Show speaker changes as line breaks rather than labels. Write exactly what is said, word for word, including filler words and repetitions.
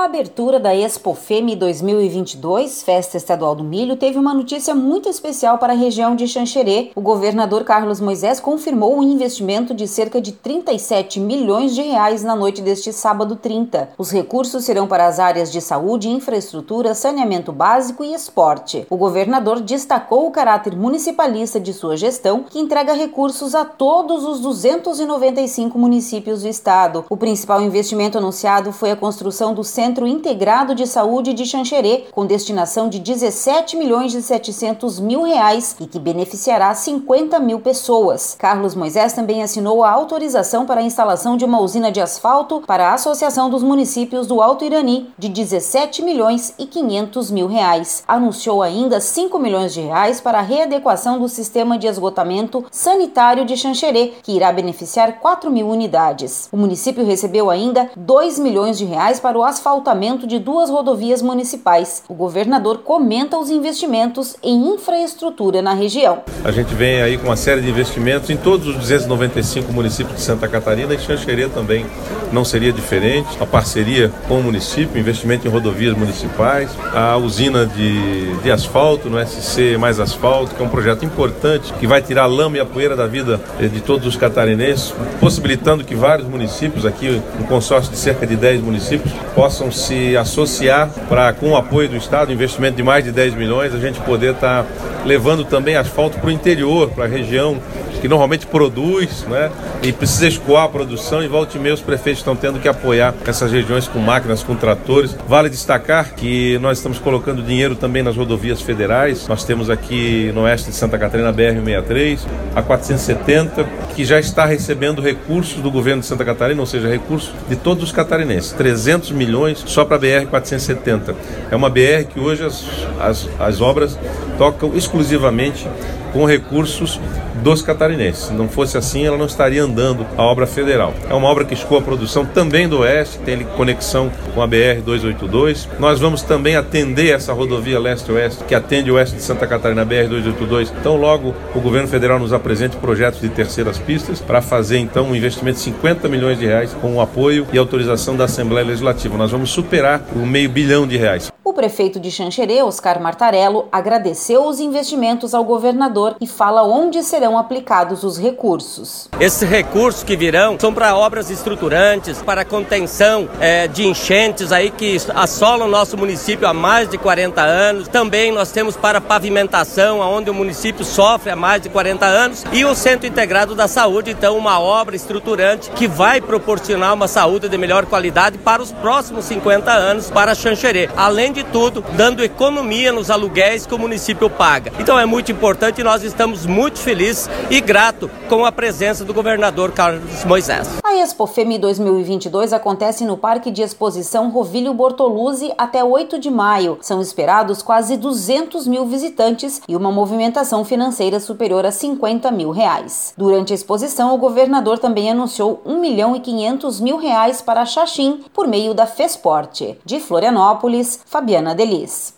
A abertura da Expofeme dois mil e vinte e dois, Festa Estadual do Milho, teve uma notícia muito especial para a região de Xanxerê. O governador Carlos Moisés confirmou um investimento de cerca de trinta e sete milhões de reais na noite deste sábado trinta. Os recursos serão para as áreas de saúde, infraestrutura, saneamento básico e esporte. O governador destacou o caráter municipalista de sua gestão, que entrega recursos a todos os duzentos e noventa e cinco municípios do estado. O principal investimento anunciado foi a construção do Centro Integrado de Saúde de Xanxerê, com destinação de dezessete milhões e setecentos mil reais e que beneficiará cinquenta mil pessoas. Carlos Moisés também assinou a autorização para a instalação de uma usina de asfalto para a Associação dos Municípios do Alto Irani, de dezessete milhões e quinhentos mil reais. Anunciou ainda cinco milhões de reais para a readequação do sistema de esgotamento sanitário de Xanxerê, que irá beneficiar quatro mil unidades. O município recebeu ainda dois milhões de reais para o asfaltamento de duas rodovias municipais. O governador comenta os investimentos em infraestrutura na região.
A gente vem aí com uma série de investimentos em todos os duzentos e noventa e cinco municípios de Santa Catarina, e Xanxerê também não seria diferente. A parceria com o município, investimento em rodovias municipais, a usina de, de asfalto, no S C Mais Asfalto, que é um projeto importante que vai tirar a lama e a poeira da vida de todos os catarinenses, possibilitando que vários municípios, aqui um consórcio de cerca de dez municípios, possam se associar para, com o apoio do Estado, investimento de mais de dez milhões, a gente poder estar tá levando também asfalto para o interior, para a região que normalmente produz, né, e precisa escoar a produção, e volta e meia os prefeitos estão tendo que apoiar essas regiões com máquinas, com tratores. Vale destacar que nós estamos colocando dinheiro também nas rodovias federais. Nós temos aqui no oeste de Santa Catarina a B R cento e sessenta e três, a quatrocentos e setenta, que já está recebendo recursos do governo de Santa Catarina, ou seja, recursos de todos os catarinenses, trezentos milhões só para a B R quatrocentos e setenta. É uma B R que hoje as, as, as obras tocam exclusivamente com recursos dos catarinenses. Se não fosse assim, ela não estaria andando a obra federal. É uma obra que escoa a produção também do Oeste, tem conexão com a B R duzentos e oitenta e dois. Nós vamos também atender essa rodovia leste-oeste, que atende o oeste de Santa Catarina, B R duzentos e oitenta e dois. Então, logo o governo federal nos apresente projetos de terceiras pistas para fazer, então, um investimento de cinquenta milhões de reais com o apoio e autorização da Assembleia Legislativa. Nós vamos superar o meio bilhão de reais.
O prefeito de Xanxerê, Oscar Martarello, agradeceu os investimentos ao governador e fala onde serão aplicados os recursos.
Esses recursos que virão são para obras estruturantes, para a contenção é, de enchentes aí que assolam o nosso município há mais de quarenta anos. Também nós temos para pavimentação, onde o município sofre há mais de quarenta anos. E o Centro Integrado da Saúde, então uma obra estruturante que vai proporcionar uma saúde de melhor qualidade para os próximos cinquenta anos para Xanxerê. Além de tudo, dando economia nos aluguéis que o município paga. Então é muito importante e nós estamos muito felizes e gratos com a presença do governador Carlos Moisés.
A Expofeme dois mil e vinte e dois acontece no Parque de Exposição Rovílio Bortoluzzi até oito de maio. São esperados quase duzentos mil visitantes e uma movimentação financeira superior a cinquenta mil reais. Durante a exposição, o governador também anunciou um milhão e quinhentos mil reais para Xaxim por meio da Fesporte. De Florianópolis, Fabiana Delis.